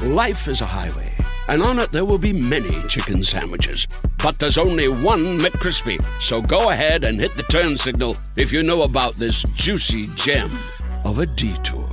Life is a highway, and on it there will be many chicken sandwiches. But there's only one McCrispy. So go ahead and hit the turn signal if you know about this juicy gem of a detour.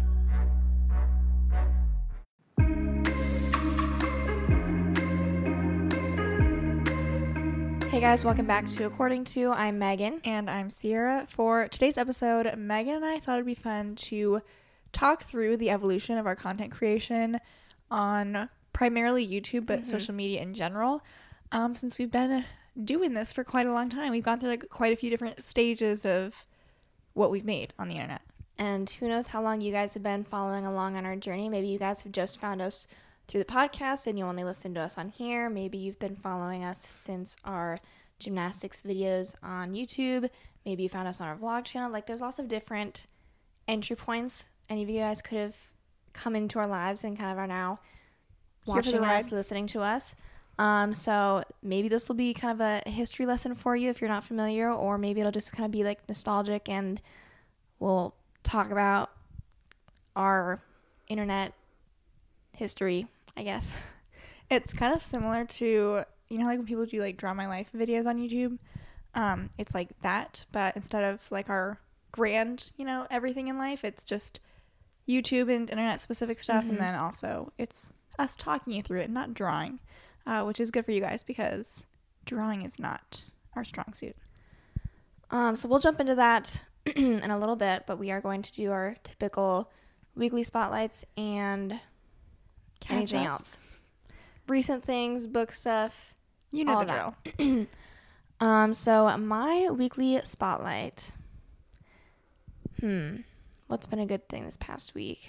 Hey guys, welcome back to According To. I'm Megan. And I'm Sierra. For today's episode, Megan and I thought it'd be fun to talk through the evolution of our content creation on primarily YouTube, but social media in general. Since we've been doing this for quite a long time, we've gone through like quite a few different stages of what we've made on the internet. And who knows how long you guys have been following along on our journey. Maybe you guys have just found us through the podcast and you only listen to us on here. Maybe you've been following us since our gymnastics videos on YouTube. Maybe you found us on our vlog channel. Like, there's lots of different entry points. Any of you guys could have come into our lives and kind of are now watching us, listening to us. So maybe this will be kind of a history lesson for you if you're not familiar, or maybe it'll just kind of be like nostalgic and we'll talk about our internet history, I guess. It's kind of similar to, you know, like when people do like Draw My Life videos on YouTube. It's like that, but instead of like our grand, you know, everything in life, it's just YouTube and internet specific stuff. And then also it's us talking you through it, not drawing, which is good for you guys because drawing is not our strong suit. So we'll jump into that in a little bit, but we are going to do our typical weekly spotlights and anything else. Recent things, book stuff. You know the drill. So my weekly spotlight. What's been a good thing this past week?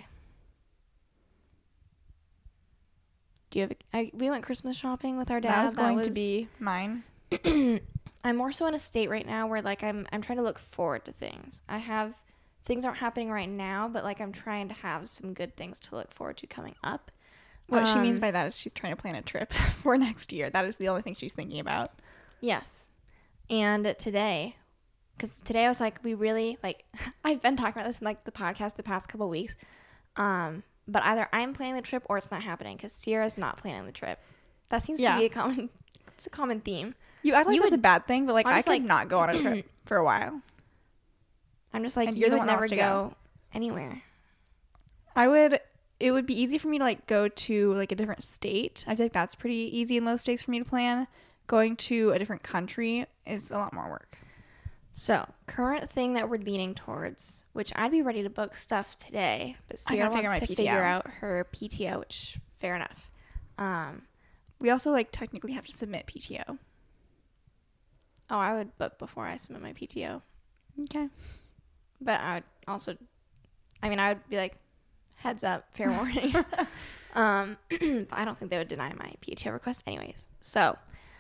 Do you have? We went Christmas shopping with our dad. That was going to be mine. I'm more so in a state right now where like I'm trying to look forward to things. Things aren't happening right now, but like I'm trying to have some good things to look forward to coming up. What she means by that is she's trying to plan a trip for next year. That is the only thing she's thinking about. Yes. And today I was like, we really, like, I've been talking about this in, like, the podcast the past couple of weeks. But either I'm planning the trip or it's not happening because Sierra's not planning the trip. That seems to be a common theme. You act like it's a bad thing, but, like, I could not go on a trip for a while. I'm just like, you would never go anywhere. It would be easy for me to, like, go to, like, a different state. I feel like that's pretty easy and low stakes for me to plan. Going to a different country is a lot more work. So, current thing that we're leaning towards, which I'd be ready to book stuff today, but Sierra wants to figure out her PTO, which, fair enough. We also, like, technically have to submit PTO. Oh, I would book before I submit my PTO. Okay. But I would also, I would be like, heads up, fair warning. But I don't think they would deny my PTO request anyways. So,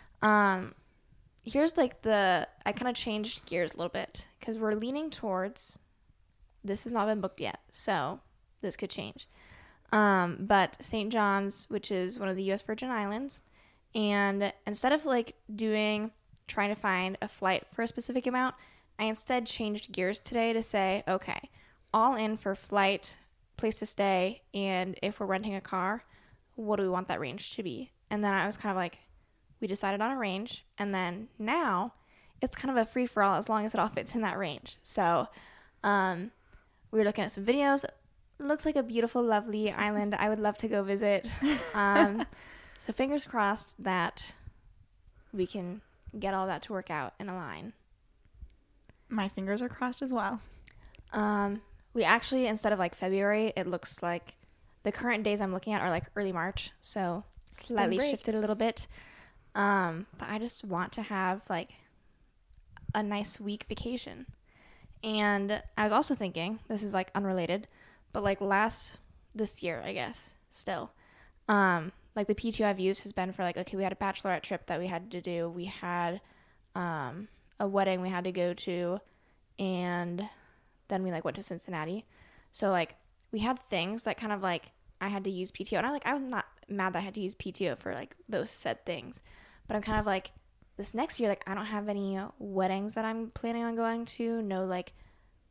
here's like I kind of changed gears a little bit because we're leaning towards, this has not been booked yet, so this could change. But St. John's, which is one of the U.S. Virgin Islands, and instead of like trying to find a flight for a specific amount, I instead changed gears today to say, okay, all in for flight, place to stay, and if we're renting a car, what do we want that range to be? And then I was kind of like, we decided on a range, and then now it's kind of a free-for-all as long as it all fits in that range. So we were looking at some videos. It looks like a beautiful, lovely island I would love to go visit. So fingers crossed that we can get all that to work out and align. My fingers are crossed as well. We actually, instead of like February, it looks like the current days I'm looking at are like early March, so slightly shifted a little bit. But I just want to have like a nice week vacation. And I was also thinking, this is like unrelated, but like this year, I guess, still, like the PTO I've used has been for like, okay, we had a bachelorette trip that we had to do. We had a wedding we had to go to, and then we like went to Cincinnati. So like we had things that kind of like I had to use PTO, and I'm not mad that I had to use PTO for like those said things, but I'm kind of like, this next year, like I don't have any weddings that I'm planning on going to, no like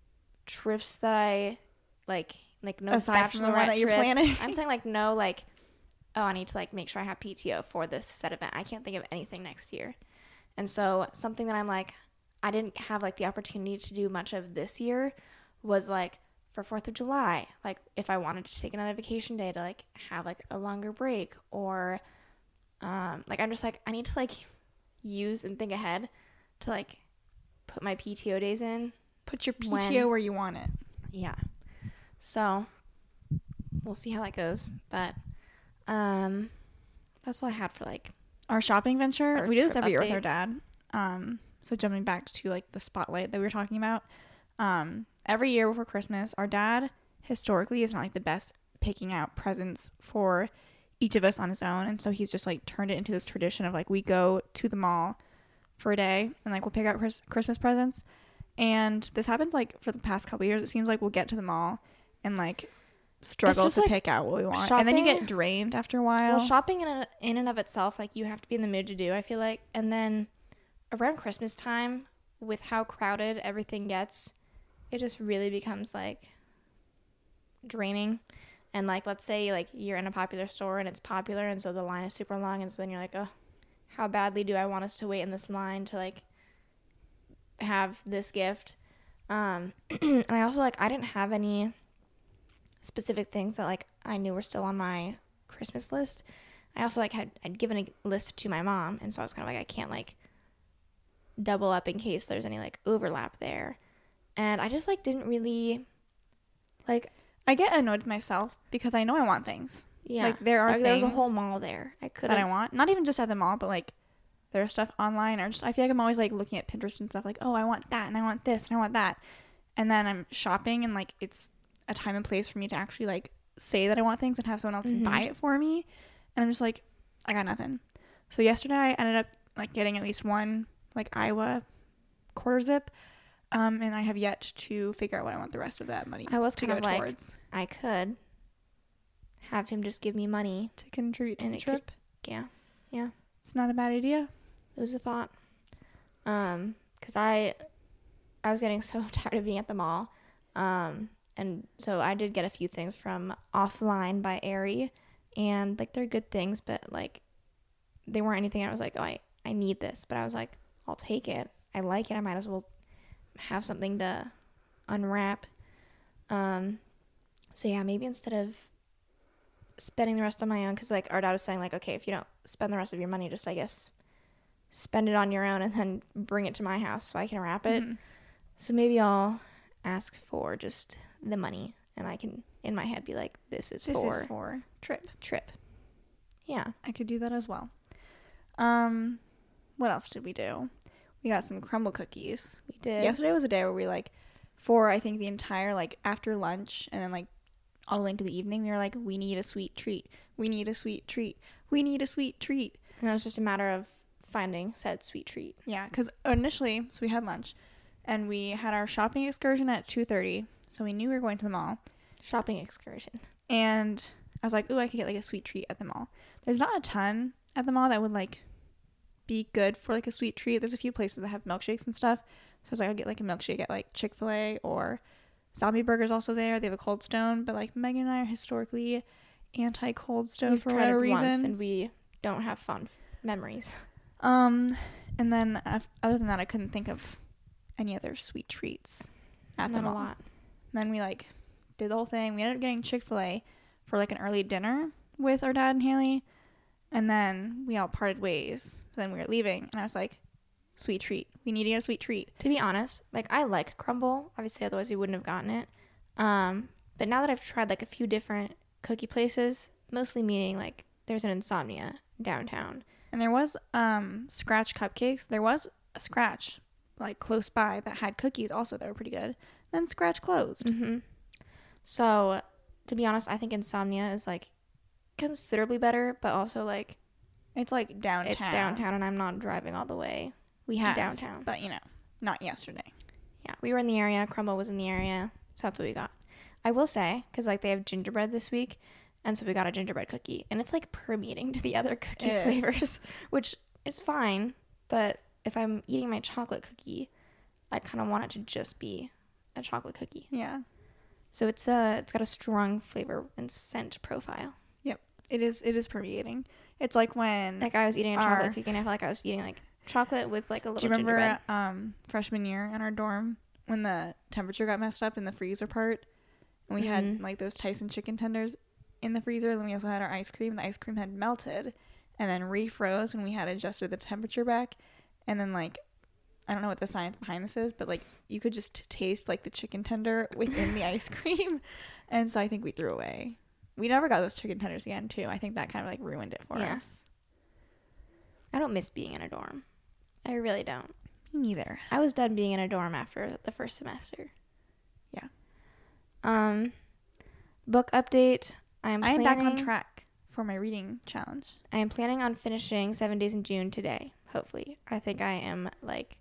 trips that I like no aside from the one that you're trips. planning. I'm saying like no like oh, I need to like make sure I have PTO for this said event. I can't think of anything next year. And so something that I'm like, I didn't have like the opportunity to do much of this year was like for 4th of July, like if I wanted to take another vacation day to like have like a longer break, or like I'm just like, I need to like use and think ahead to like put my PTO days in. Put your PTO where you want it. Yeah. So we'll see how that goes. But that's all I had for like our shopping venture. Our We do this trip every year with update. our dad. So jumping back to like the spotlight that we were talking about. Every year before Christmas, our dad historically is not like the best picking out presents for each of us on his own, and so he's just like turned it into this tradition of like we go to the mall for a day and like we'll pick out Christmas presents. And this happens like for the past couple of years. It seems like we'll get to the mall and like struggle just, to like, pick out what we want, and then you shopping- get drained after a while. well, shopping in and of itself, like you have to be in the mood to do, I feel like. And then around Christmas time, with how crowded everything gets, it just really becomes like draining. And like, let's say like you're in a popular store and it's popular, and so the line is super long, and so then you're like, oh, how badly do I want us to wait in this line to like have this gift? And I also like, I didn't have any specific things that like I knew were still on my Christmas list. I also like I'd given a list to my mom, and so I was kind of like, I can't like double up in case there's any like overlap there. And I just like didn't really like, I get annoyed with myself because I know I want things. yeah, Like, there are like, there was a things whole mall there I could that I have. want. Not even just at the mall, but like there's stuff online, or just I feel like I'm always like looking at Pinterest and stuff like, oh, I want that and I want this and I want that. And then I'm shopping and like it's a time and place for me to actually like say that I want things and have someone else buy it for me. And I'm just like, I got nothing. So yesterday I ended up like getting at least one like Iowa quarter zip. And I have yet to figure out what I want the rest of that money I was to kind go of like, towards. I could have him just give me money. To contribute to And the it could- trip. Yeah, It's not a bad idea. it was a thought. Because I was getting so tired of being at the mall. And so I did get a few things from Offline by Aerie, and like they're good things, but like they weren't anything I was like, oh, I need this. But I was like, I'll take it. I like it. I might as well have something to unwrap. So yeah, maybe instead of spending the rest on my own, because like our dad was saying like, okay, if you don't spend the rest of your money, just I guess spend it on your own and then bring it to my house so I can wrap it. So maybe I'll ask for just the money, and I can in my head be like, this is for trip. Yeah. I could do that as well. What else did we do? We got some crumble cookies. We did. Yesterday was a day where we like, for I think the entire like after lunch and then like all the way into the evening, we were like, we need a sweet treat. We need a sweet treat. We need a sweet treat. And it was just a matter of finding said sweet treat. Yeah, because initially, so we had lunch and we had our shopping excursion at 2:30. So we knew we were going to the mall. Shopping excursion. And I was like, ooh, I could get like a sweet treat at the mall. There's not a ton at the mall that would like be good for like a sweet treat. There's a few places that have milkshakes and stuff. So I was like, I'll get like a milkshake at like Chick-fil-A, or Zombie Burger's also there. They have a Cold Stone, but like Megan and I are historically anti-Cold Stone We've for tried whatever it once, reason. and we don't have fun memories. And then other than that, I couldn't think of any other sweet treats at the Not a mall. lot. Then we like did the whole thing. We ended up getting Chick-fil-A for like an early dinner with our dad and Haley, and then we all parted ways. Then we were leaving, and I was like, sweet treat. We need to get a sweet treat. To be honest, like I like crumble. Obviously, otherwise we wouldn't have gotten it. But now that I've tried like a few different cookie places, mostly meaning like there's an Insomnia downtown. And there was Scratch cupcakes. There was a Scratch like close by that had cookies also that were pretty good. Then Scratch closed. So, to be honest, I think Insomnia is like considerably better, but also like It's like downtown. it's downtown, and I'm not driving all the way We have downtown. but you know, not yesterday. Yeah, we were in the area. Crumble was in the area, so that's what we got. I will say, because like they have gingerbread this week, and so we got a gingerbread cookie, and it's like permeating to the other cookie It is. flavors, which is fine. But if I'm eating my chocolate cookie, I kind of want it to just be a chocolate cookie. Yeah. So it's got a strong flavor and scent profile. Yep. It is permeating. It's like when Like I was eating a chocolate cookie and I felt like I was eating like chocolate with like a little gingerbread. Do you remember freshman year in our dorm when the temperature got messed up in the freezer part? And we had like those Tyson chicken tenders in the freezer. And then we also had our ice cream. The ice cream had melted and then refroze when we had adjusted the temperature back. And then like, I don't know what the science behind this is, but like you could just taste like the chicken tender within the ice cream. And so I think we threw away. We never got those chicken tenders again too. I think that kind of like ruined it for us. I don't miss being in a dorm. I really don't. Me neither. I was done being in a dorm after the first semester. Yeah. Book update. I am back on track for my reading challenge. I am planning on finishing 7 Days in June today. Hopefully. I think I am like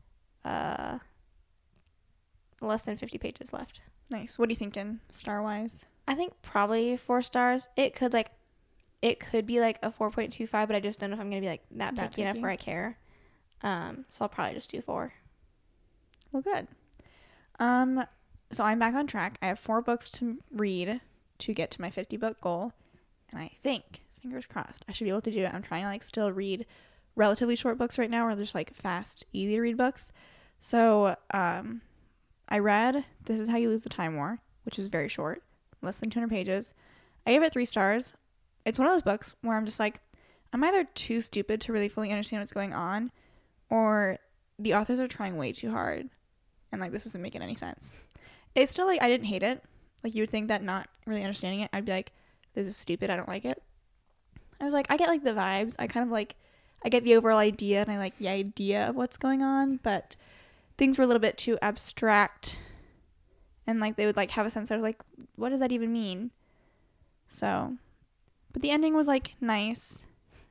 less than 50 pages left. Nice. What are you thinking star-wise? I think probably 4 stars. It could be like a 4.25, but I just don't know if I'm going to be like that picky enough where I care. So I'll probably just do 4. Well, good. So I'm back on track. I have 4 books to read to get to my 50 book goal. And I think, fingers crossed, I should be able to do it. I'm trying to like still read relatively short books right now, or just like fast, easy to read books. So I read This Is How You Lose the Time War, which is very short, less than 200 pages. I gave it 3 stars. It's one of those books where I'm just like, I'm either too stupid to really fully understand what's going on, or the authors are trying way too hard, and like this isn't making any sense. It's still like, I didn't hate it. Like you would think that not really understanding it, I'd be like, this is stupid, I don't like it. I was like, I get like the vibes. I kind of like, I get the overall idea, and I like the idea of what's going on, but things were a little bit too abstract, and like they would like have a sense of like, what does that even mean? So, but the ending was like nice.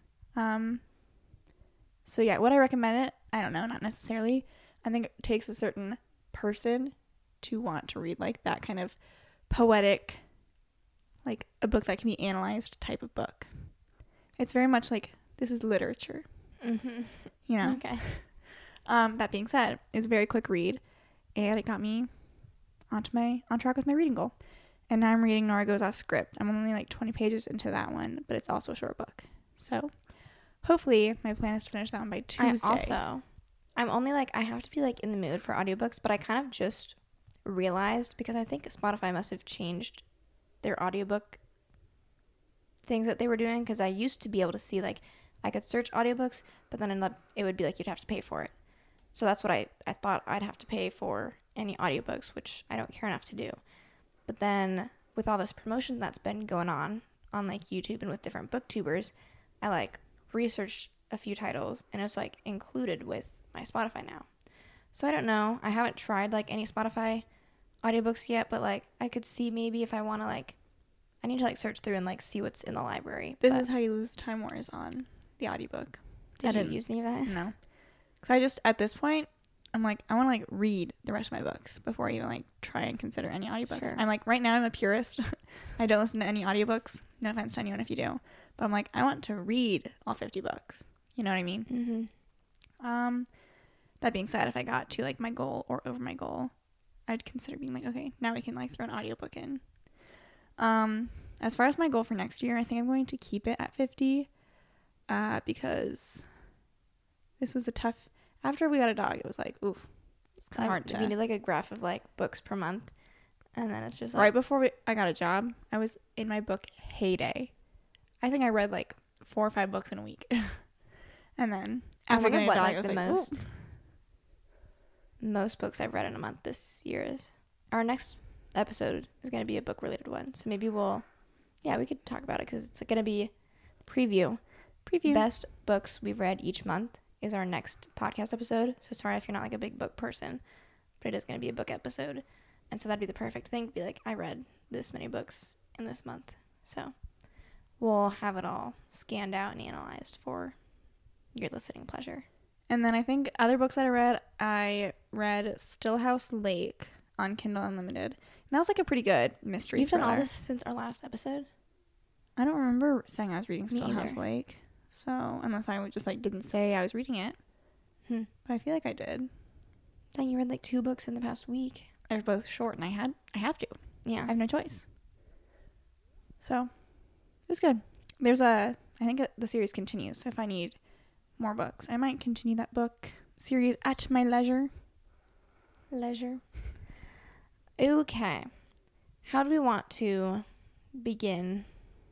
So yeah, would I recommend it? I don't know, not necessarily. I think it takes a certain person to want to read like that kind of poetic, like a book that can be analyzed type of book. It's very much like, this is literature. Mm-hmm. You know? Okay. That being said, it was a very quick read, and it got me on track with my reading goal. And now I'm reading Nora Goes Off Script. I'm only like 20 pages into that one, but it's also a short book. So hopefully my plan is to finish that one by Tuesday. I'm only like, I have to be like in the mood for audiobooks, but I kind of just realized, because I think Spotify must have changed their audiobook things that they were doing, because I used to be able to see like I could search audiobooks, but then it would be like you'd have to pay for it. So that's what I thought I'd have to pay for any audiobooks, which I don't care enough to do. But then with all this promotion that's been going on like YouTube and with different booktubers, I like researched a few titles, and it's like included with my Spotify now. So I don't know. I haven't tried like any Spotify audiobooks yet, but like I could see maybe if I want to like, I need to like search through and like see what's in the library. This Is How You Lose Time War is on the audiobook. Did you use any of that? No. Because I just, at this point, I'm like, I want to like read the rest of my books before I even like try and consider any audiobooks. Sure. I'm like, right now I'm a purist. I don't listen to any audiobooks. No offense to anyone if you do. But I'm like, I want to read all 50 books. You know what I mean? Mm-hmm. That being said, if I got to like my goal or over my goal, I'd consider being like, okay, now we can like throw an audiobook in. As far as my goal for next year, I think I'm going to keep it at 50 because this was a tough, after we got a dog, it was like, oof, it's kind of hard to. We need like a graph of like books per month, and then it's just like. Right before I got a job, I was in my book heyday. I think I read like 4 or 5 books in a week. And then after getting a dog, I was like, most books I've read in a month this year is. Our next episode is going to be a book related one, so maybe we could talk about it, because it's going to be preview. Best books we've read each month is our next podcast episode. So sorry if you're not like a big book person, but it is going to be a book episode, and so that'd be the perfect thing to be like, I read this many books in this month. So we'll have it all scanned out and analyzed for your listening pleasure. And then I think other books that I read Stillhouse Lake on Kindle Unlimited. And that was like a pretty good mystery You've thriller. done all this since our last episode? I don't remember saying I was reading Stillhouse Lake. So, unless I just like didn't say I was reading it. But I feel like I did. Dang, you read like 2 books in the past week. They're both short, and I have to. Yeah. I have no choice. So, it was good. I think the series continues. So if I need more books, I might continue that book series at my leisure. Okay. How do we want to begin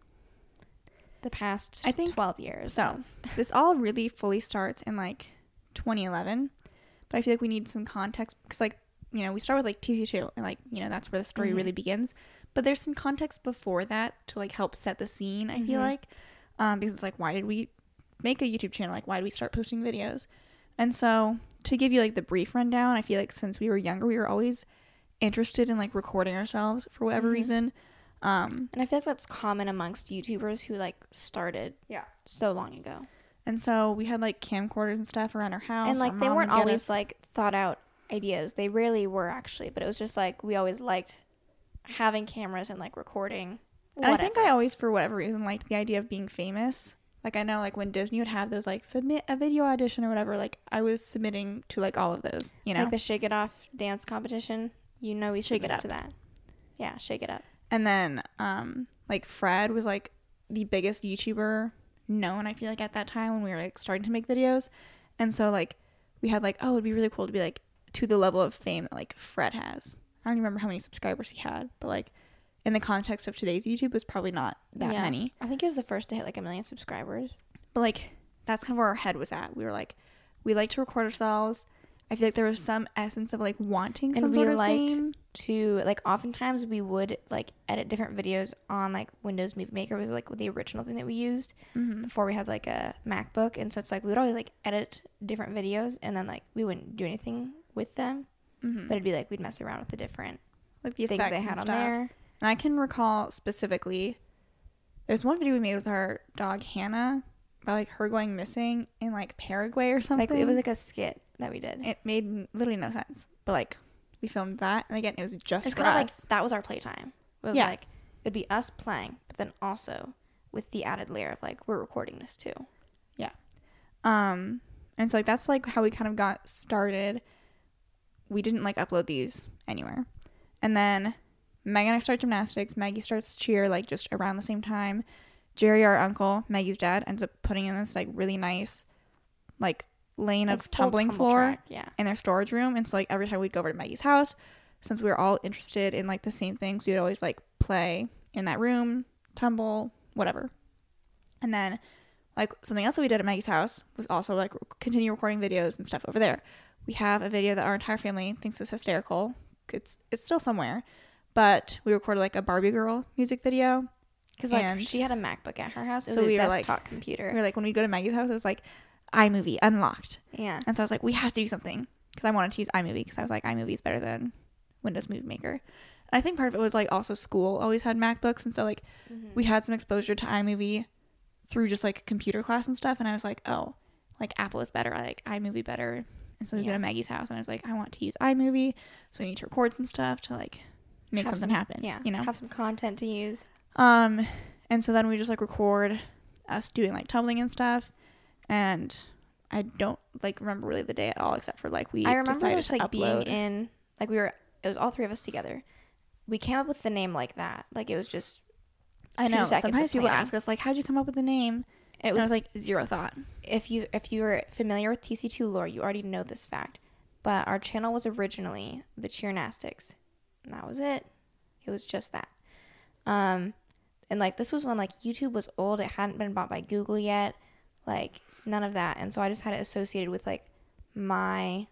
the past 12 years? So this all really fully starts in like 2011, but I feel like we need some context because like, you know, we start with like TC2 and like, you know, that's where the story really begins. But there's some context before that to like help set the scene, I feel like. Because it's like, why did we make a YouTube channel? Like, why did we start posting videos? And so to give you like the brief rundown, I feel like since we were younger, we were always interested in like recording ourselves for whatever reason. And I feel like that's common amongst YouTubers who like started so long ago. And so we had like camcorders and stuff around our house. And like they weren't always like thought out ideas. They rarely were actually, but it was just like we always liked having cameras and like recording. And I think I always, for whatever reason, liked the idea of being famous. Like I know like when Disney would have those like submit a video audition or whatever, like I was submitting to like all of those, you know. Like the Shake It Off dance competition. You know we submitted to that. Yeah, Shake It Up. And then like Fred was like the biggest YouTuber known, I feel like, at that time when we were like starting to make videos. And so like we had like, oh, it'd be really cool to be like to the level of fame that like Fred has. I don't even remember how many subscribers he had, but like in the context of today's YouTube, it was probably not that many. I think he was the first to hit like 1 million subscribers. But like that's kind of where our head was at. We were like, we like to record ourselves. I feel like there was some essence of like wanting some sort of fame. To like oftentimes we would like edit different videos on like Windows Movie Maker was like the original thing that we used before we had like a MacBook, and so it's like we would always like edit different videos and then like we wouldn't do anything with them, but it'd be like we'd mess around with the different like the things they had on there. And I can recall specifically there's one video we made with our dog Hannah about like her going missing in like Paraguay or something. Like it was like a skit that we did. It made literally no sense, but like we filmed that, and again it was just it's for kind of us. like that was our playtime. It was like it'd be us playing, but then also with the added layer of like we're recording this too. Yeah. And so like that's like how we kind of got started. We didn't like upload these anywhere, and then Meg and I start gymnastics. Maggie starts cheer like just around the same time. Jerry, our uncle, Maggie's dad, ends up putting in this like really nice like lane like of tumbling floor in their storage room. And so like every time we'd go over to Maggie's house, since we were all interested in like the same things, we would always like play in that room, tumble, whatever. And then like something else that we did at Maggie's house was also like continue recording videos and stuff over there. We have a video that our entire family thinks is hysterical. It's still somewhere, but we recorded like a Barbie girl music video. Because like she had a MacBook at her house. It was so a we were desktop like, computer. We were like, when we go to Maggie's house, it was like iMovie unlocked. Yeah. And so I was like, we have to do something, because I wanted to use iMovie, because I was like, iMovie is better than Windows Movie Maker. And I think part of it was like also school always had MacBooks, and so like we had some exposure to iMovie through just like computer class and stuff. And I was like, oh, like Apple is better. I like iMovie better. And so we go to Maggie's house, and I was like, I want to use iMovie, so we need to record some stuff to like make something happen. Yeah, you know, have some content to use. And so then we just like record us doing like tumbling and stuff, and I don't like remember really the day at all, except for like I remember just like being in like it was all three of us together. We came up with the name like that. Like it was just I know sometimes people ask us like, how'd you come up with the name? And I was like, zero thought. If you're familiar with TC2 lore, you already know this fact. But our channel was originally the Cheernastics. And that was it. It was just that. And like this was when like YouTube was old. It hadn't been bought by Google yet. Like none of that. And so I just had it associated with like my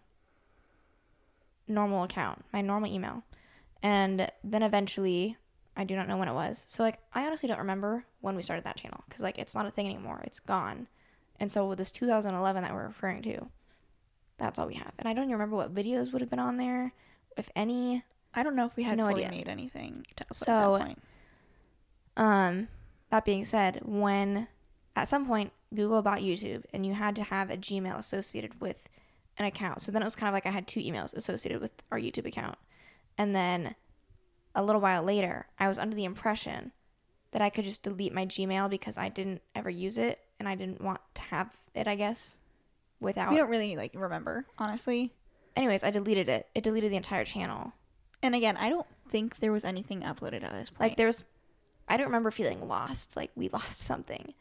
normal account, my normal email. And then eventually, I do not know when it was. So like I honestly don't remember when we started that channel, because like it's not a thing anymore. It's gone. And so with this 2011 that we're referring to, that's all we have. And I don't even remember what videos would have been on there, if any. I don't know if we had fully made anything to upload at that point. That being said, when at some point Google bought YouTube and you had to have a Gmail associated with an account. So then it was kind of like I had two emails associated with our YouTube account. And then a little while later, I was under the impression that I could just delete my Gmail because I didn't ever use it and I didn't want to have it, I guess, without. We don't really like remember, honestly. Anyways, I deleted it. It deleted the entire channel. And again, I don't think there was anything uploaded at this point. Like I don't remember feeling lost, like we lost something.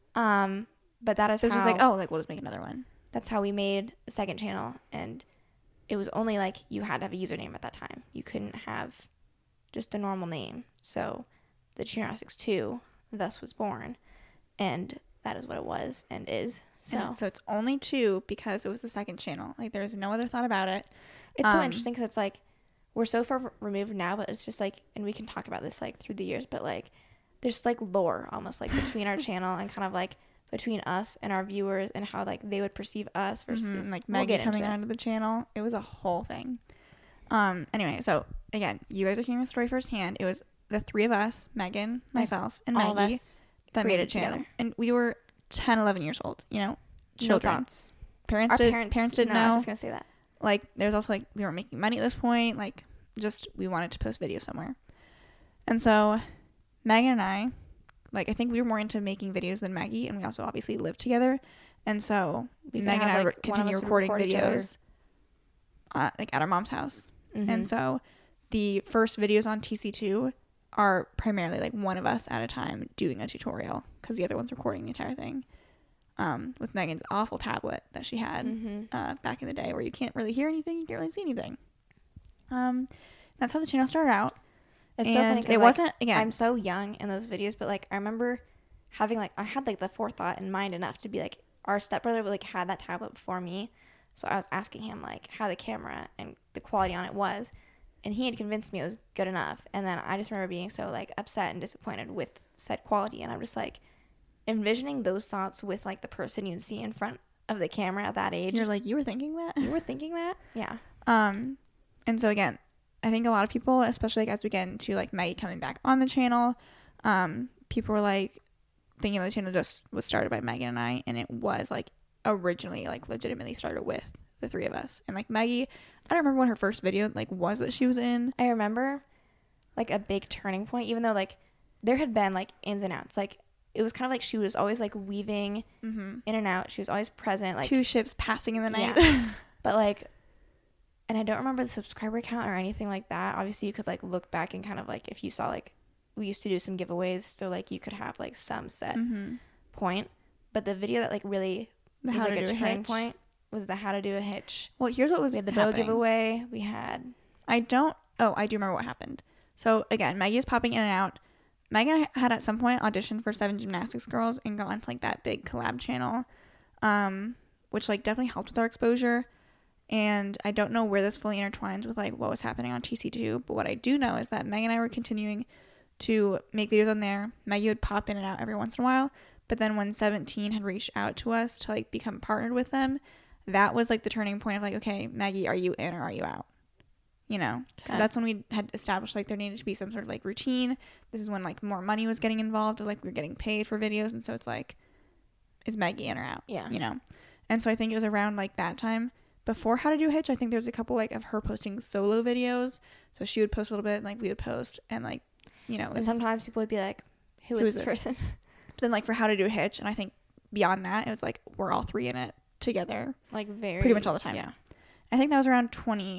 But that is So it's how, just like, oh, like we'll just make another one. that's how we made a second channel. And it was only like you had to have a username at that time. You couldn't have just a normal name. So the Gymnastics 2 thus was born. And that is what it was and is. So It's only 2 because it was the second channel. Like there's no other thought about it. it's so interesting because it's like we're so far removed now, but it's just like, and we can talk about this like through the years, but like there's like lore almost like between our channel and kind of like between us and our viewers and how like they would perceive us versus like we'll Maggie get coming into it. onto the channel. It was a whole thing. Anyway, so again, you guys are hearing the story firsthand. It was the 3 of us, Megan, myself, and All of Maggie, us that made a created channel. together. And we were 10, 11 years old, you know, No children. thoughts. Parents Our didn't no, I know. was just gonna say that. Like there's also like we weren't making money at this point. Like just we wanted to post videos somewhere. And so Megan and I, like I think we were more into making videos than Maggie, and we also obviously lived together. And so We could Megan and have, I like, one of continue us would recording record each other. videos like at our mom's house. Mm-hmm. And so the first videos on TC2 are primarily like one of us at a time doing a tutorial because the other one's recording the entire thing. With Megan's awful tablet that she had back in the day where you can't really hear anything, you can't really see anything. That's how the channel started out. It's so funny 'cause, it like, wasn't, again, I'm so young in those videos, but like I remember having like I had like the forethought in mind enough to be like our stepbrother like had that tablet before me, so I was asking him like how the camera and the quality on it was, and he had convinced me it was good enough. And then I just remember being so like upset and disappointed with said quality, and I'm just like envisioning those thoughts with like the person you'd see in front of the camera at that age. you're like, you were thinking that? You were thinking that? Yeah. And so again, I think a lot of people, especially like as we get into like Maggie coming back on the channel, people were like thinking the channel just was started by Megan and I, and it was like originally like legitimately started with the 3 of us. And like Maggie, I don't remember what her first video like was that she was in. I remember like a big turning point, even though like there had been like ins and outs. Like it was kind of like she was always like weaving in and out. She was always present. Like 2 ships passing in the night. yeah. But like, and I don't remember the subscriber count or anything like that. Obviously you could like look back and kind of like if you saw like we used to do some giveaways, so like you could have like some set point. But the video that like really The was how to like a do a turning hitch. point was the how to do a hitch. Well, here's what was We had the bow happening. giveaway. We had I do remember what happened. So again, Maggie was popping in and out. Megan had at some point auditioned for 7 Gymnastics Girls and got into like that big collab channel, which like definitely helped with our exposure. And I don't know where this fully intertwines with like what was happening on TC2, but what I do know is that Megan and I were continuing to make videos on there. Maggie would pop in and out every once in a while, but then when 17 had reached out to us to like become partnered with them, that was like the turning point of like, okay, Maggie, are you in or are you out? You know, because Okay. that's when we had established like there needed to be some sort of like routine. This is when like more money was getting involved, or like we were getting paid for videos, and so it's like, is Maggie in or out? Yeah. You know, and so I think it was around like that time before How to Do a Hitch. I think there's a couple like of her posting solo videos, so she would post a little bit, and like we would post, and like, you know, it and was, sometimes people would be like, who Who is is this this? person? but then like for How to Do a Hitch, and I think beyond that it was like we're all 3 in it together Like very pretty much all the time. Yeah. I think that was around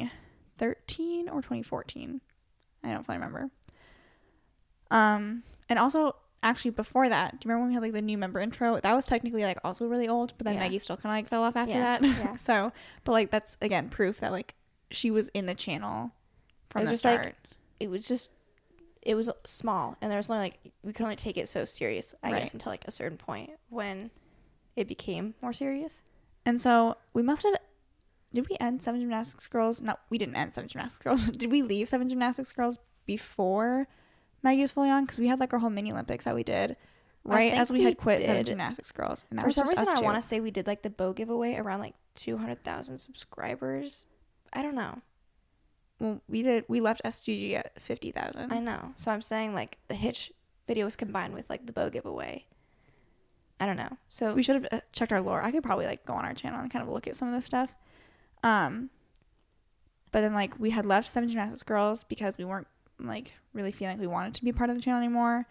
2013 or 2014. I don't fully remember. And also, actually, before that, do you remember when we had like the new member intro? That was technically like also really old, but then Yeah. Maggie still kind of like fell off after Yeah, that. yeah. So, but like that's again proof that like she was in the channel from It was the just, start. like, it was small, and there was only like we could only take it so serious, I Right. guess, until like a certain point when it became more serious. And so we must have. Did we end 7 Gymnastics Girls? No, we didn't end 7 Gymnastics Girls. Did we leave 7 Gymnastics Girls before Maggie was fully on? Because we had like our whole mini Olympics that we did right think as we we had quit 7 did. Gymnastics Girls. And that For was some just reason, us I two. want to say we did like the bow giveaway around like 200,000 subscribers. I don't know. Well, we left SGG at 50,000. I know. So I'm saying like the hitch video was combined with like the bow giveaway. I don't know. So We should have checked our lore. I could probably like go on our channel and kind of look at some of this stuff. But then like we had left 7 Gymnastics Girls because we weren't like really feeling like we wanted to be part of the channel anymore.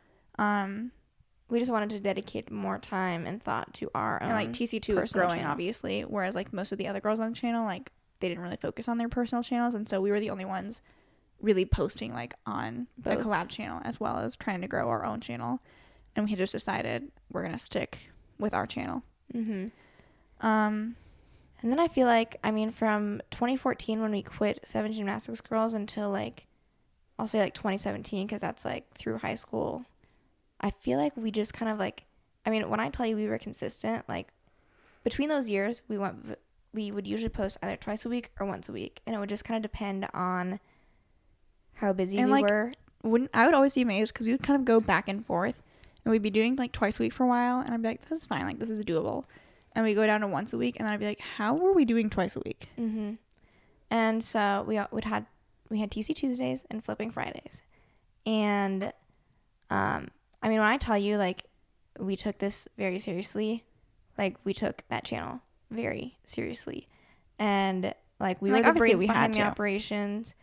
we just wanted to dedicate more time and thought to our own. And like TC2 was personal growing channel. obviously, whereas like most of the other girls on the channel, like they didn't really focus on their personal channels, and so we were the only ones really posting like on Both. a collab channel as well as trying to grow our own channel. And we had just decided we're going to stick with our channel. Mm-hmm. And then I feel like, I mean, from 2014 when we quit Seven Gymnastics Girls until like, I'll say like 2017 because that's like through high school. I feel like we just kind of like, I mean, when I tell you we were consistent, like between those years, we would usually post either twice a week or once a week. And it would just kind of depend on how busy we were. I would always be amazed because we would kind of go back and forth. And we'd be doing like twice a week for a while. And I'd be like, this is fine. Like, this is doable. And we go down to once a week. And then I'd be like, how were we doing twice a week? Mm-hmm. And so we had TC Tuesdays and Flipping Fridays. And, I mean, when I tell you, like, we took this very seriously, like, we took that channel very seriously. And, like, we were the brains behind the operations.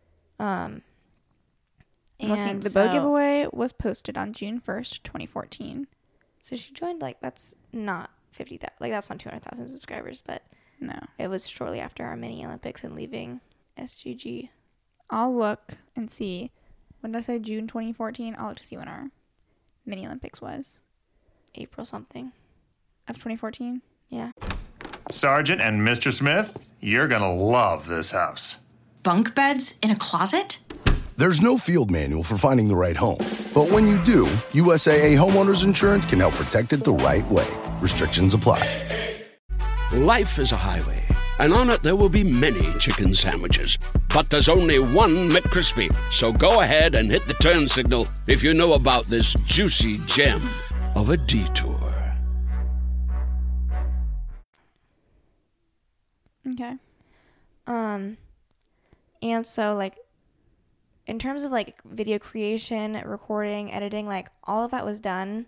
And the bow giveaway was posted on June 1st, 2014. So she joined, like, that's not 50,000, like, that's not 200,000 subscribers, but no, it was shortly after our mini Olympics and leaving SGG. I'll look and see. When did I say June 2014? I'll look to see when our mini Olympics was. April something. Of 2014? Yeah. Sergeant and Mr. Smith, you're gonna love this house. Bunk beds in a closet? There's no field manual for finding the right home. But when you do, USAA Homeowners Insurance can help protect it the right way. Restrictions apply. Life is a highway, and on it there will be many chicken sandwiches. But there's only one McCrispy. So go ahead and hit the turn signal if you know about this juicy gem of a detour. Okay. And so, like, in terms of, like, video creation, recording, editing, like, all of that was done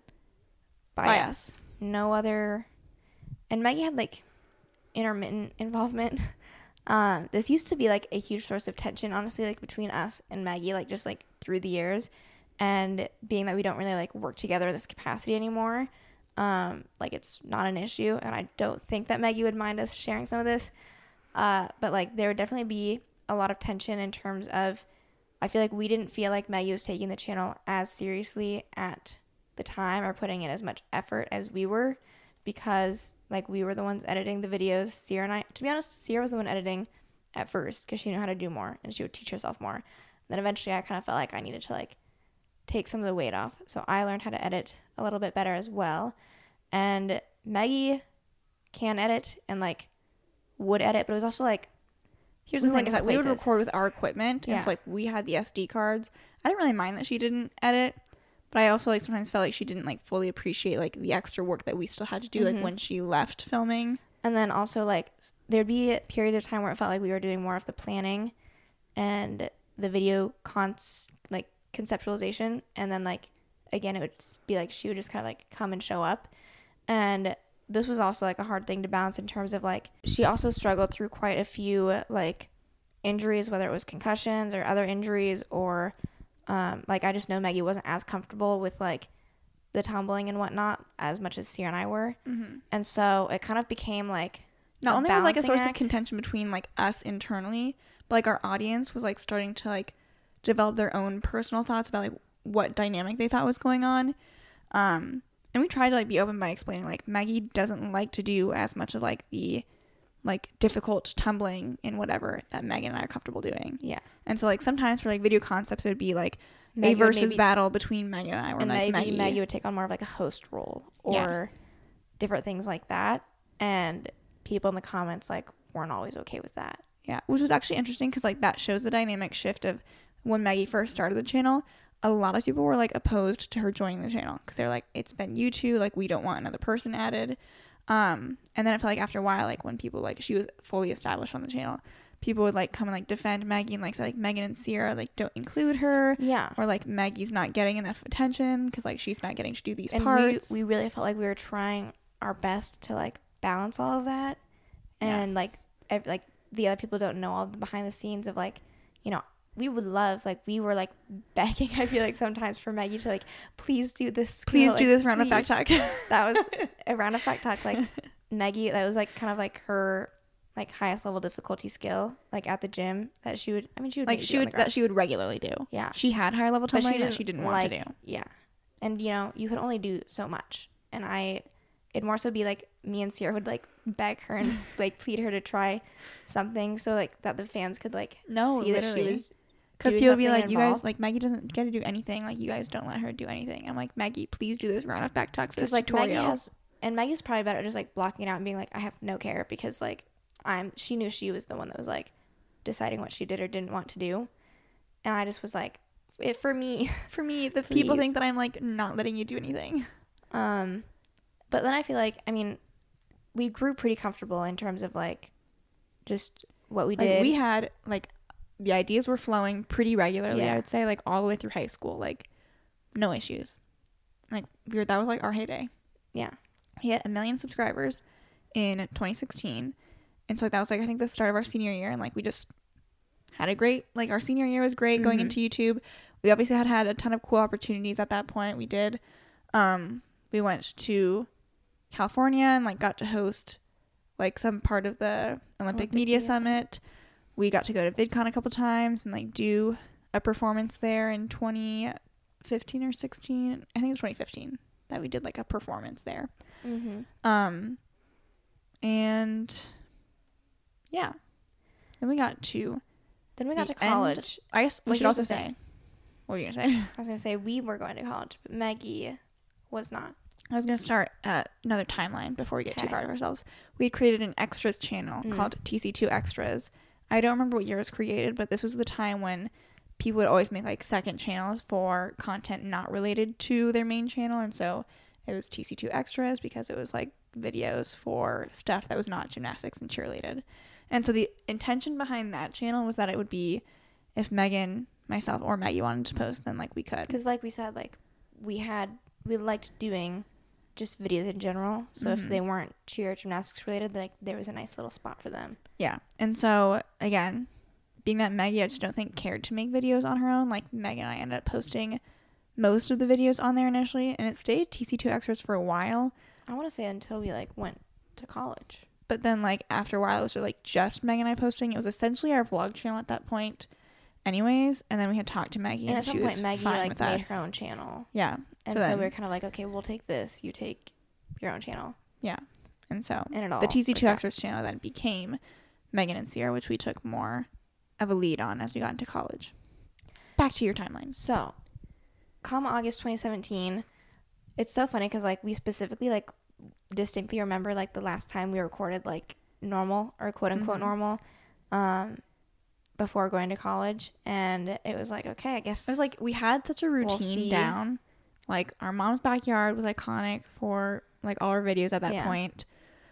by us. No other... And Maggie had, like, intermittent involvement. This used to be, like, a huge source of tension, honestly, like, between us and Maggie, like, just, like, through the years. And being that we don't really, like, work together in this capacity anymore, like, it's not an issue. And I don't think that Maggie would mind us sharing some of this. But, like, there would definitely be a lot of tension in terms of... I feel like we didn't feel like Maggie was taking the channel as seriously at the time or putting in as much effort as we were because, like, we were the ones editing the videos. Sierra and I, to be honest, Sierra was the one editing at first because she knew how to do more and she would teach herself more. And then eventually I kind of felt like I needed to, like, take some of the weight off. So I learned how to edit a little bit better as well. And Maggie can edit and, like, would edit, but it was also, like, here's the thing is that we would record with our equipment. And so, like, we had the SD cards. I didn't really mind that she didn't edit. But I also, like, sometimes felt like she didn't, like, fully appreciate, like, the extra work that we still had to do, like, when she left filming. And then also, like, there'd be periods of time where it felt like we were doing more of the planning and the video conceptualization. And then, like, again, it would be, like, she would just kind of, like, come and show up. And this was also, like, a hard thing to balance in terms of, like, she also struggled through quite a few, like, injuries, whether it was concussions or other injuries or, like, I just know Maggie wasn't as comfortable with, like, the tumbling and whatnot as much as Sierra and I were. Mm-hmm. And so it kind of became, like, not only was, like, a source of contention between, like, us internally, but, like, our audience was, like, starting to, like, develop their own personal thoughts about, like, what dynamic they thought was going on. And we tried to, like, be open by explaining, like, Maggie doesn't like to do as much of, like, the, like, difficult tumbling and whatever that Megan and I are comfortable doing. Yeah. And so, like, sometimes for, like, video concepts, it would be, like, Maggie a versus battle between Megan and I. Or, and like, Maggie would take on more of, like, a host role or different things like that. And people in the comments, like, weren't always okay with that. Yeah, which was actually interesting because, like, that shows the dynamic shift of when Maggie first started the channel. A lot of people were, like, opposed to her joining the channel because they're like, it's been you two, like, we don't want another person added. And then I feel like after a while, like, when people, like, she was fully established on the channel, people would, like, come and, like, defend Maggie and, like, say, like, Megan and Sierra, like, don't include her. Yeah. Or, like, Maggie's not getting enough attention because, like, she's not getting to do these and parts. We really felt like we were trying our best to, like, balance all of that. And, like, the other people don't know all the behind the scenes of, like, you know, we would love, like, we were, like, begging, I feel like, sometimes for Maggie to, like, please do this. Please do this round of fact talk. That was a round of fact talk. Like, Maggie, that was, like, kind of, like, her like highest level difficulty skill like at the gym that she would like maybe do on the ground. she would regularly do. Yeah. She had higher level But tumbling that she didn't want to do. Yeah. And you could only do so much. And it'd more so be like me and Sierra would like beg her and like plead her to try something so like that the fans could like see that she was, because doing people would be something like, you guys, involved. like, Maggie doesn't get to do anything. Like, you guys don't let her do anything. I'm like, Maggie, please do this round of back tuck for this like tutorial. Maggie's probably better at just like blocking it out and being like, I have no care, because like she knew she was the one that was like deciding what she did or didn't want to do, and I just was like, for me, the people think that I'm like not letting you do anything. But then I feel like, I mean, we grew pretty comfortable in terms of like just what we did. We had like the ideas were flowing pretty regularly. Yeah. I would say like all the way through high school, like no issues. Like that was like our heyday. Yeah. We hit 1 million subscribers in 2016, and so that was like I think the start of our senior year, and like we just had a great, like our senior year was great going into YouTube. We obviously had a ton of cool opportunities at that point. We did. We went to California and like got to host like some part of the Olympic Media Summit. We got to go to VidCon a couple times and like do a performance there in 2015 or 16. I think it was 2015 that we did like a performance there. And yeah, then we got to college. I guess we Well, should here's also the say, thing. what were you gonna say? I was gonna say we were going to college, but Maggie was not. I was going to start another timeline before we get too Okay. far of ourselves. We had created an extras channel called TC2 Extras. I don't remember what year it was created, but this was the time when people would always make like second channels for content not related to their main channel. And so it was TC2 Extras because it was like videos for stuff that was not gymnastics and cheerleaded. And so the intention behind that channel was that it would be if Megan, myself, or Maggie wanted to post, then like we could. Because like we said, like we liked doing just videos in general. So if they weren't cheer or gymnastics related, like there was a nice little spot for them. Yeah. And so, again, being that Maggie, I just don't think cared to make videos on her own. Like, Megan and I ended up posting most of the videos on there initially, and it stayed TC2 Extras for a while. I want to say until we like went to college. But then, like, after a while, it was like just Megan and I posting. It was essentially our vlog channel at that point anyways. And then we had talked to Maggie, And and at some she point, was Maggie fine like with made us. her own channel. Yeah. And so we were kind of like, okay, we'll take this. You take your own channel. Yeah. And so And it all the TC2 worked out. Extras channel then became Megan and Sierra, which we took more of a lead on as we got into college. Back to your timeline. So, come August 2017, it's so funny because like we specifically like distinctly remember like the last time we recorded like normal or quote unquote normal before going to college, and it was like, okay, I guess It was like we had such a routine see. down. Like our mom's backyard was iconic for like all our videos at that Yeah. point.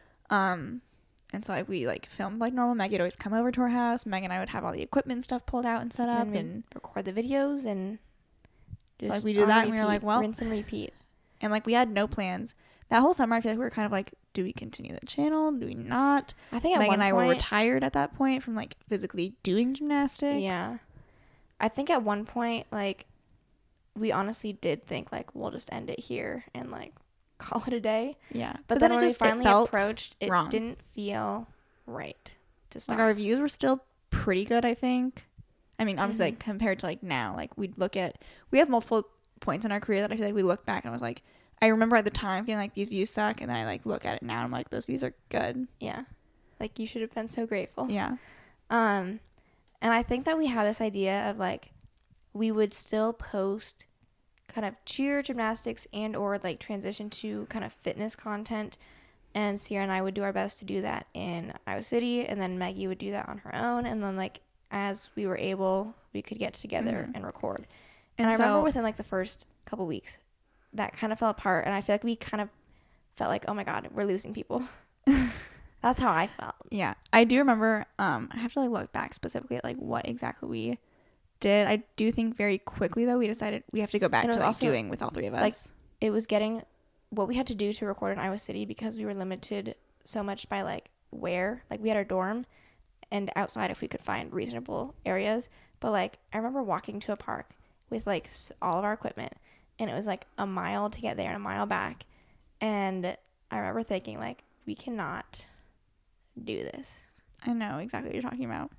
And so like we like filmed like normal. Maggie would always come over to our house. Meg and I would have all the equipment stuff pulled out and set up, and and record the videos and So, like, just we did on that and we were repeat, like, well- rinse and repeat. like we had no plans. That whole summer I feel like we were kind of like, do we continue the channel? Do we not? I think at Meg one and I point, were retired at that point from like physically doing gymnastics. yeah, I think at one point like we honestly did think like we'll just end it here and like call it a day. Yeah. But then when we it finally felt approached, it wrong. didn't feel right to stop. Like our views were still pretty good, I think. I mean, obviously, like compared to like now, like we have multiple points in our career that I feel like we look back and I was like, I remember at the time feeling like these views suck, and then I like look at it now and I'm like, those views are good. Yeah, like you should have been so grateful. Yeah. And I think that we had this idea of like we would still post kind of cheer, gymnastics, and or like transition to kind of fitness content. And Sierra and I would do our best to do that in Iowa City, and then Maggie would do that on her own. And then like as we were able, we could get together and record. And I remember within like the first couple weeks, that kind of fell apart, and I feel like we kind of felt like, oh my god, we're losing people. That's how I felt. Yeah. I do remember, I have to like look back specifically at like what exactly we did. I do think very quickly though we decided we have to go back And it to was like also, doing with all three of us. like, it was getting what we had to do to record in Iowa City because we were limited so much by like where, like we had our dorm and outside if we could find reasonable areas. But like I remember walking to a park with like all of our equipment, and it was like a mile to get there and a mile back. And I remember thinking like, we cannot do this. I know exactly what you're talking about.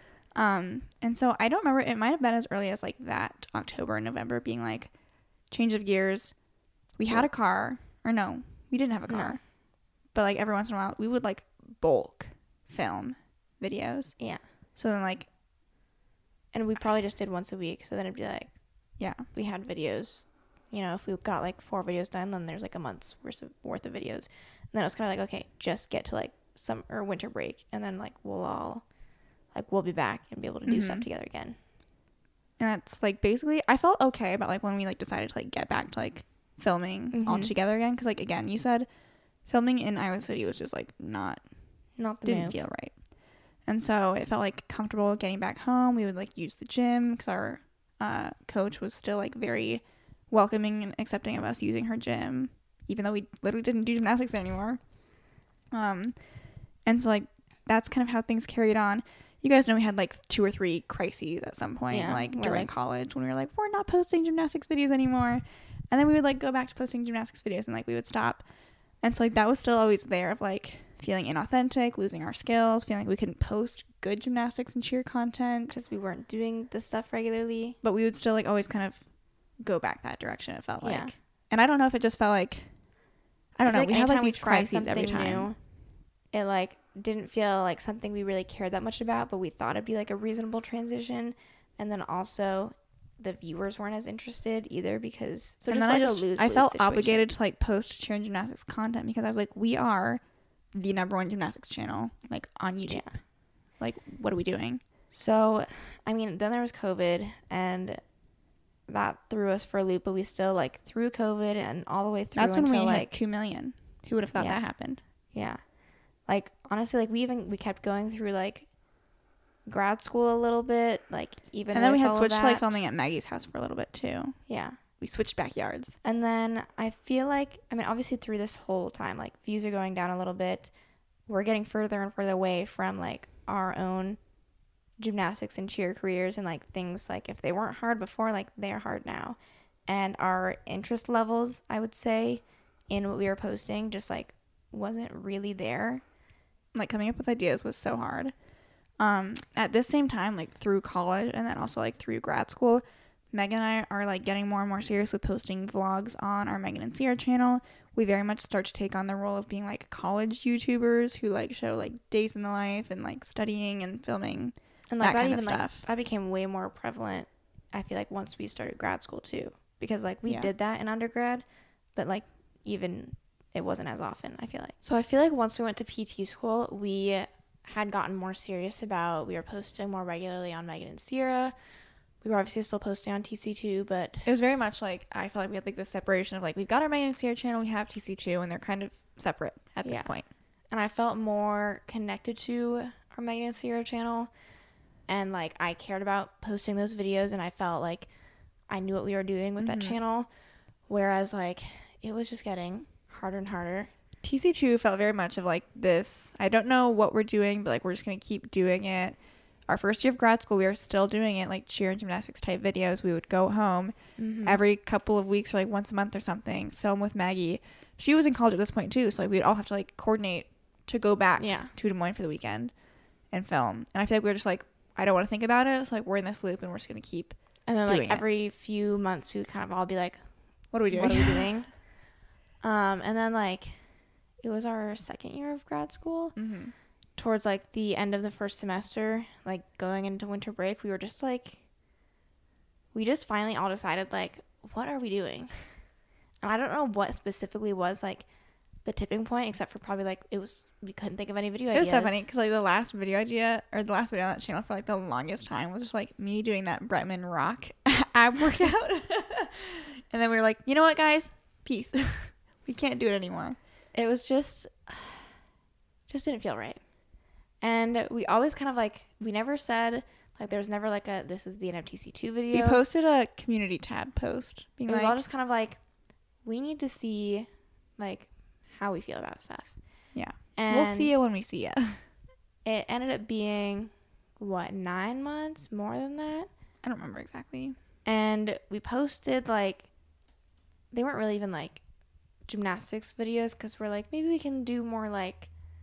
And so I don't remember, it might have been as early as like that October and November being like change of gears. We had a car, or no, we didn't have a car. No. But like every once in a while we would like bulk film videos. Yeah. So then like, And we probably just did once a week. So then it'd be like, yeah. we had videos, you know, if we got like 4 videos done, then there's like a month's worth of videos. And then it was kind of like, okay, just get to like summer or winter break. And then like we'll be back and be able to do stuff together again. And that's like basically, I felt okay about like when we like decided to like get back to like filming all together again. Cause like, again, you said filming in Iowa City was just like not the didn't move. feel right. And so it felt like comfortable getting back home. We would like use the gym because our coach was still like very welcoming and accepting of us using her gym, even though we literally didn't do gymnastics anymore. And so like that's kind of how things carried on. You guys know we had like 2 or 3 crises at some point, like during college, when we were like, we're not posting gymnastics videos anymore. And then we would like go back to posting gymnastics videos and like we would stop. And so like that was still always there of like feeling inauthentic, losing our skills, feeling like we couldn't post good gymnastics and cheer content Because we weren't doing this stuff regularly. but we would still like always kind of go back that direction, it felt like. Yeah. And I don't know if it just felt like, I don't know, we had like these crises every time. New, it like didn't feel like something we really cared that much about, but we thought it'd be like a reasonable transition. And then also the viewers weren't as interested either because so And just then like a lose-lose I felt situation. obligated to like post cheer and gymnastics content because I was like, we are the #1 gymnastics channel like on YouTube. Yeah. Like, what are we doing? So, I mean, then there was COVID and that threw us for a loop, but we still like through COVID and all the way through That's when until we like hit 2 million. Who would have thought Yeah. that happened? Yeah. Like honestly, like we kept going through like grad school a little bit, like even And then we with had all of switched to like that. filming at Maggie's house for a little bit too. Yeah. We switched backyards. And then I feel like, I mean, obviously through this whole time, like views are going down a little bit. We're getting further and further away from like our own gymnastics and cheer careers and like things like if they weren't hard before, like they're hard now. And our interest levels, I would say, in what we were posting just like wasn't really there. Like coming up with ideas was so hard. At this same time, like through college and then also like through grad school, Megan and I are like getting more and more serious with posting vlogs on our Megan and Sierra channel. We very much start to take on the role of being like college YouTubers who like show like days in the life and like studying and filming And like that kind even of like stuff. that became way more prevalent, I feel like, once we started grad school too. Because like we Yeah. did that in undergrad, but like even it wasn't as often, I feel like. So I feel like once we went to PT school, we had gotten more serious about, we were posting more regularly on Megan and Sierra. We were obviously still posting on TC2, but It was very much like, I felt like we had like this separation of like, we've got our Megan and Sierra channel, we have TC2, and they're kind of separate at this Yeah. point. and I felt more connected to our Megan and Sierra channel, and like I cared about posting those videos, and I felt like I knew what we were doing with that channel, whereas like it was just getting harder and harder. TC2 felt very much of like this, I don't know what we're doing, but like we're just going to keep doing it. Our first year of grad school, we were still doing it, like cheer and gymnastics type videos. We would go home every couple of weeks or like once a month or something, film with Maggie. She was in college at this point too, so like we'd all have to like coordinate to go back Yeah. to Des Moines for the weekend and film. And I feel like we were just like, I don't want to think about it. So like we're in this loop and we're just going to keep And then doing like it. every few months we would kind of all be like, what are we doing? what are we doing? And then like it was our second year of grad school. Towards like the end of the first semester, like going into winter break, we were just like, we just finally all decided like, what are we doing? And I don't know what specifically was like the tipping point, except for probably like we couldn't think of any video It ideas. was so funny because like the last video idea or the last video on that channel for like the longest time was just like me doing that Bretman Rock ab workout. And then we were like, you know what, guys? Peace. We can't do it anymore. It was just didn't feel right. And we always kind of like, we never said, like there was never like a, this is the NFTC2 video. We posted a community tab post being It was like, all just kind of like, we need to see like how we feel about stuff. yeah, And we'll see you when we see you. it ended up being, what, 9 months? More than that? I don't remember exactly. And we posted like, they weren't really even like gymnastics videos because we're like, maybe we can do more like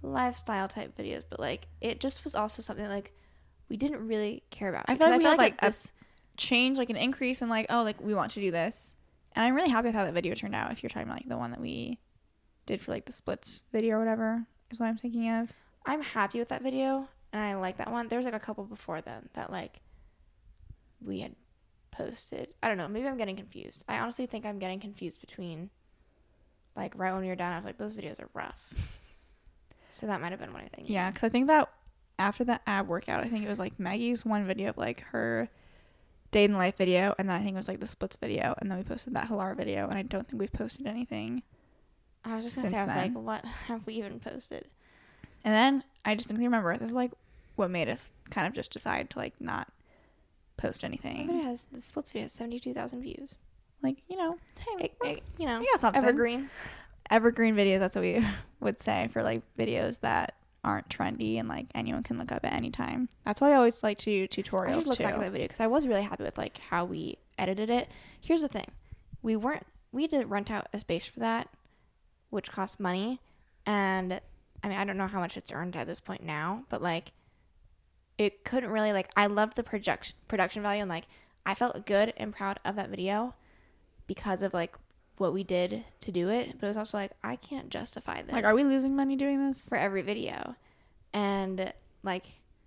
lifestyle type videos, but like it just was also something like we didn't really care about. I feel like we had like this change, like an increase in like, oh, like we want to do this. And I'm really happy with how that video turned out. If you're talking about like the one that we did for like the splits video or whatever is what I'm thinking of. I'm happy with that video and I like that one. There's like a couple before then that like we had posted. I don't know, maybe I'm getting confused. I honestly think I'm getting confused between like right when we were done, I was like, those videos are rough. So that might have been what I think. Yeah, because I think that after that ab workout, I think it was like Maggie's one video of like her day in the life video, and then I think it was like the splits video, and then we posted that Halar video, and I don't think we've posted anything. I was just gonna say, I was like, what have we even posted? And then I distinctly remember this is like what made us kind of just decide to like not post anything. The splits video has 72,000 views. Like, you know, hey, you know, we got something. Evergreen videos, that's what we would say for like videos that aren't trendy and like anyone can look up at any time. That's why I always like to do tutorials. I just look back at that video because I was really happy with like how we edited it. Here's the thing, we had to rent out a space for that, which costs money, and I mean I don't know how much it's earned at this point now, but like it couldn't really like I loved the production value and like I felt good and proud of that video because of like what we did to do it, but it was also like I can't justify this. Like, are we losing money doing this for every video? And like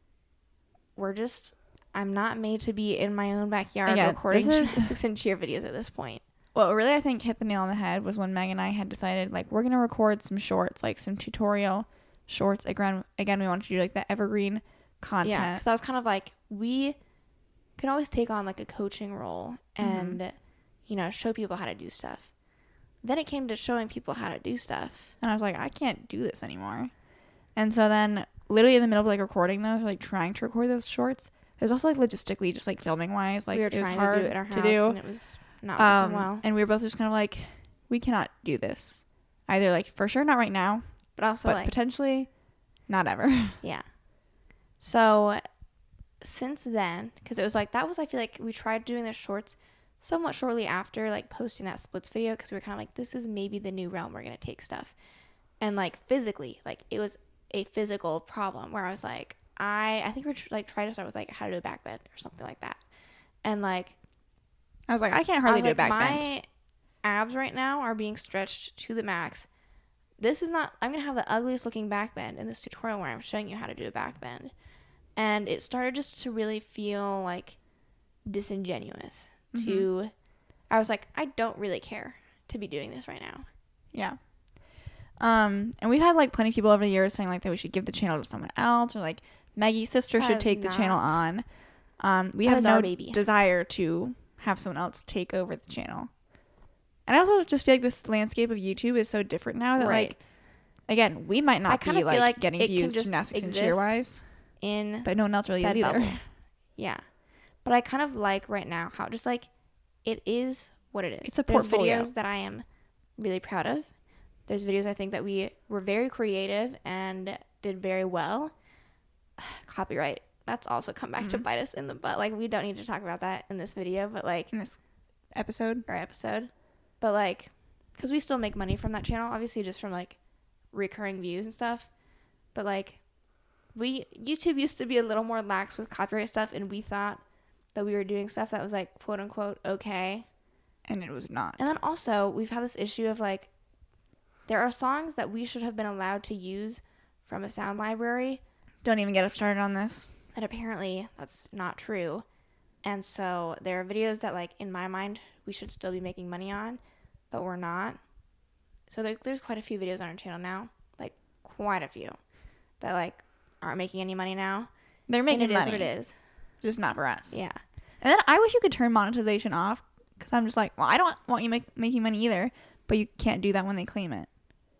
I'm not made to be in my own backyard recording 6-inch cheer videos at this point. What really I think hit the nail on the head was when Meg and I had decided like we're gonna record some shorts, like some tutorial shorts. Again, we wanted to do like the evergreen content. Yeah, because I was kind of like we can always take on like a coaching role and you know show people how to do stuff. Then it came to showing people how to do stuff. And I was like, I can't do this anymore. And so then literally in the middle of like recording those, like trying to record those shorts, there's also like logistically just like filming wise, like we were trying to do it at our house and it was not working well. And we were both just kind of like, we cannot do this. Either like for sure not right now, but also like potentially not ever. Yeah. So since then, because it was like that was I feel like we tried doing the shorts somewhat shortly after like posting that splits video because we were kind of like this is maybe the new realm we're gonna take stuff, and like physically like it was a physical problem where I was like I think we're like trying to start with like how to do a back bend or something like that, and like I was like I can't hardly do a back bend. My abs right now are being stretched to the max. This is not I'm gonna have the ugliest looking back bend in this tutorial where I'm showing you how to do a back bend, and it started just to really feel like disingenuous. I was like, I don't really care to be doing this right now. Yeah. And we've had like plenty of people over the years saying like that we should give the channel to someone else or like Maggie's sister should take the channel on. We have no desire to have someone else take over the channel. And I also just feel like this landscape of YouTube is so different now that like, again, we might not be like getting views gymnastics and cheer wise, but no one else really is either. Bubble. Yeah. But I kind of like right now how just like it is what it is. It's a portfolio. There's videos that I am really proud of. There's videos I think that we were very creative and did very well. Copyright. That's also come back to bite us in the butt. Like we don't need to talk about that in this video, but like in this episode. But like because we still make money from that channel, obviously just from like recurring views and stuff. But like YouTube used to be a little more lax with copyright stuff, and we thought that we were doing stuff that was like quote unquote okay, and it was not. And then also we've had this issue of like there are songs that we should have been allowed to use from a sound library. Don't even get us started on this. And apparently that's not true. And so there are videos that like in my mind we should still be making money on, but we're not. So there's quite a few videos on our channel now, like quite a few that like aren't making any money now. They're making money. It is what it is. Just not for us. Yeah. And then I wish you could turn monetization off because I'm just like, well, I don't want you making money either, but you can't do that when they claim it.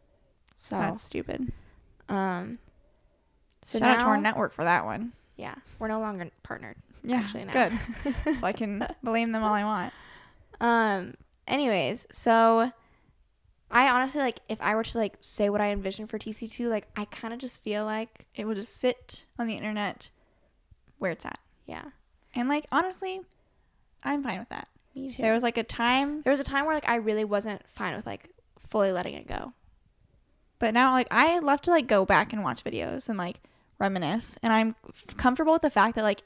So that's stupid. So shout out to our network for that one. Yeah. We're no longer partnered. Yeah. Actually now. Good. So I can blame them all I want. Anyways, so I honestly like if I were to like say what I envision for TC2, like I kind of just feel like it will just sit on the internet where it's at. Yeah. And like honestly, I'm fine with that. Me too. There was a time where like I really wasn't fine with like fully letting it go. But now, like, I love to, like, go back and watch videos and, like, reminisce. And I'm comfortable with the fact that, like,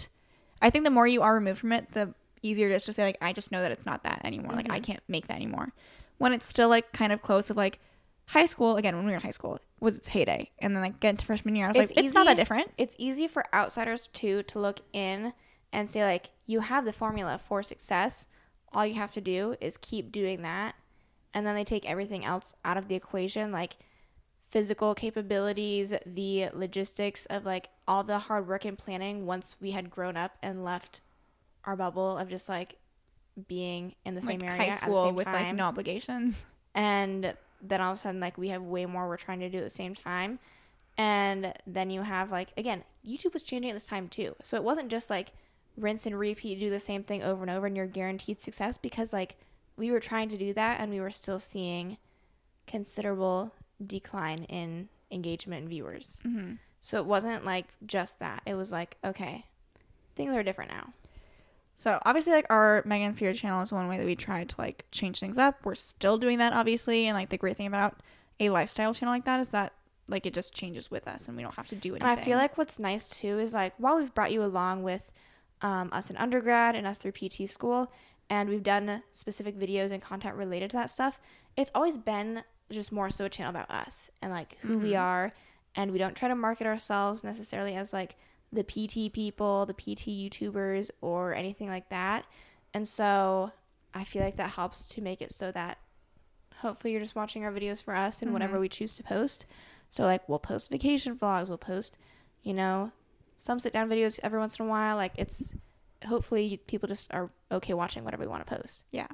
I think the more you are removed from it, the easier it is to say, like, I just know that it's not that anymore. Like, I can't make that anymore. When it's still, like, kind of close of, like, high school, again, when we were in high school, was its heyday. And then, like, get into freshman year, I was it's not that different. It's easy for outsiders, too, to look in and say, like, you have the formula for success. All you have to do is keep doing that. And then they take everything else out of the equation, like physical capabilities, the logistics of, like, all the hard work and planning once we had grown up and left our bubble of just, like, being in the same like, area high school at the same with, time. like, no obligations. And then all of a sudden, like, we have way more we're trying to do at the same time. And then you have, like, again, YouTube was changing at this time, too. So it wasn't just, like, rinse and repeat, do the same thing over and over, and you're guaranteed success, because, like, we were trying to do that, and we were still seeing considerable decline in engagement and viewers. Mm-hmm. So it wasn't, like, just that. It was like, okay, things are different now. So obviously, like, our Megan Sears channel is one way that we tried to, like, change things up. We're still doing that, obviously. And, like, the great thing about a lifestyle channel like that is that, like, it just changes with us and we don't have to do anything. And I feel like what's nice too is, like, while we've brought you along with us in undergrad and us through PT school, and we've done specific videos and content related to that stuff, it's always been just more so a channel about us and, like, who we are. And we don't try to market ourselves necessarily as, like, the PT people, the PT YouTubers, or anything like that. And so I feel like that helps to make it so that hopefully you're just watching our videos for us and whatever we choose to post. So, like, we'll post vacation vlogs, we'll post, you know, some sit down videos every once in a while. Like, it's hopefully people just are okay watching whatever we want to post. Yeah.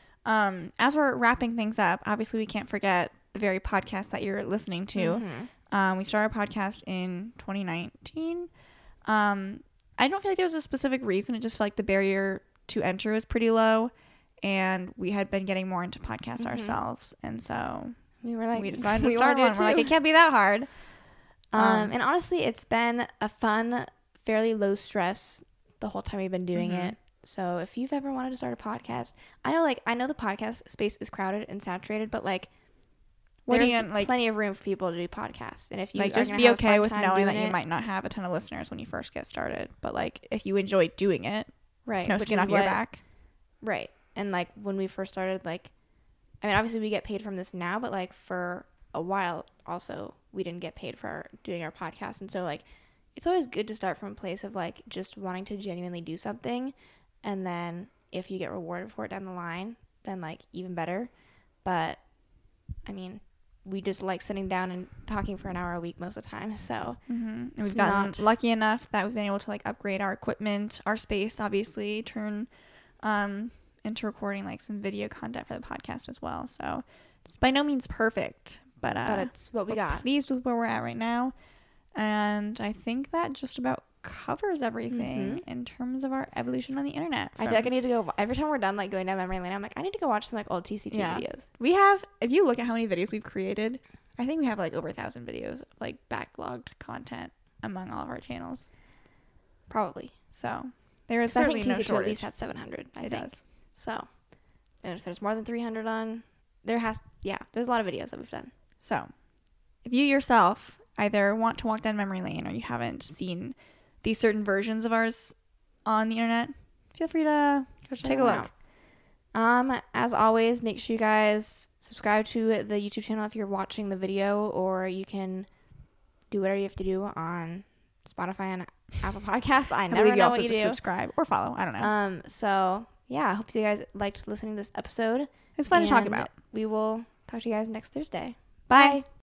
As we're wrapping things up, obviously we can't forget the very podcast that you're listening to. We started our podcast in 2019. I don't feel like there was a specific reason. It just felt like the barrier to enter was pretty low, and we had been getting more into podcasts ourselves, and so we were like, we decided to start one. We're like, it can't be that hard. And honestly, it's been a fun, fairly low stress the whole time we've been doing it. So if you've ever wanted to start a podcast, I know the podcast space is crowded and saturated, but, like, there's plenty of room for people to do podcasts. And if you, like, just be okay with knowing that you might not have a ton of listeners when you first get started, but, like, if you enjoy doing it, right, it's no skin off your back. Right. And, like, when we first started, like, I mean, obviously we get paid from this now, but, like, for a while also we didn't get paid for doing our podcast. And so, like, it's always good to start from a place of, like, just wanting to genuinely do something, and then if you get rewarded for it down the line, then, like, even better. But I mean, we just like sitting down and talking for an hour a week most of the time. So and we've gotten lucky enough that we've been able to, like, upgrade our equipment, our space, obviously, turn into recording, like, some video content for the podcast as well. So it's by no means perfect, but it's what we got. Pleased with where we're at right now. And I think that just about covers everything in terms of our evolution on the internet. I feel like I need to go, every time we're done, like, going down memory lane, I'm like, I need to go watch some, like, old TCT videos. We have, if you look at how many videos we've created, I think we have, like, over 1,000 videos, like, backlogged content among all of our channels. Probably. So there is certainly no TCT shortage. at least has 700. I think. Does. So, and if there's more than 300 on, there's a lot of videos that we've done. So if you yourself either want to walk down memory lane or you haven't seen these certain versions of ours on the internet, feel free to take a look. As always, make sure you guys subscribe to the YouTube channel if you're watching the video, or you can do whatever you have to do on Spotify and Apple Podcasts. I never know what you do. Subscribe or follow. I don't know. So yeah, I hope you guys liked listening to this episode. It's fun to talk about. We will talk to you guys next Thursday. Bye.